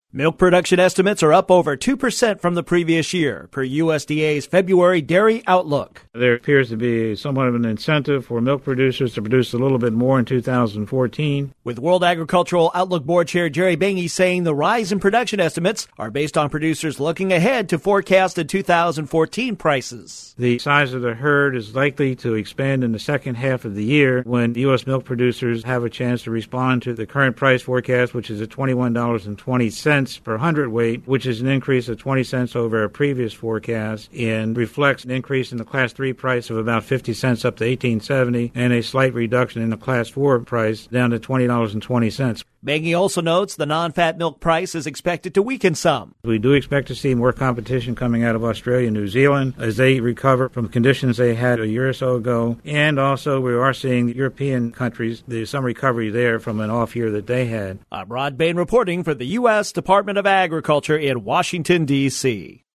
Milk production estimates are up over 2% from the previous year, per USDA's February Dairy Outlook. There appears to be somewhat of an incentive for milk producers to produce a little bit more in 2014. With World Agricultural Outlook Board Chair Jerry Benge saying the rise in production estimates are based on producers looking ahead to forecasted 2014 prices. The size of the herd is likely to expand in the second half of the year when U.S. milk producers have a chance to respond to the current price forecast, which is at $21.20 per hundredweight, which is an increase of 20 cents over our previous forecast and reflects an increase in the Class 3 price of about 50 cents up to $18.70 and a slight reduction in the Class 4 price down to $20.20. Benge also notes the non-fat milk price is expected to weaken some. We do expect to see more competition coming out of Australia and New Zealand as they recover from conditions they had a year or so ago. And also we are seeing the European countries, there's some recovery there from an off year that they had. I'm Rod Bain reporting for the U.S. Department of Agriculture in Washington, D.C.